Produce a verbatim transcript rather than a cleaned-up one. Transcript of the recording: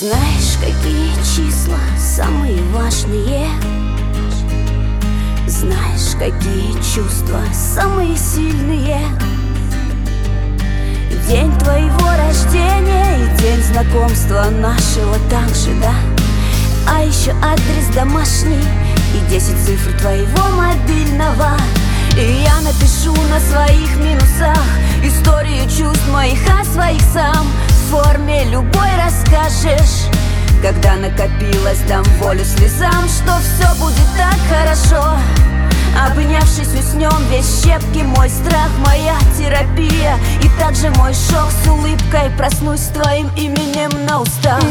Знаешь, какие числа самые важные? Знаешь, какие чувства самые сильные? День твоего рождения и день знакомства нашего также, да? А еще адрес домашний и десять цифр твоего мобильного. И я напишу на своих минусах историю чувств моих о своих сам. В форме любой расскажешь, когда накопилось, дам волю слезам, что все будет так хорошо. Обнявшись, уснем весь щепки, мой страх, моя терапия. И также мой шок, с улыбкой проснусь с твоим именем на устах.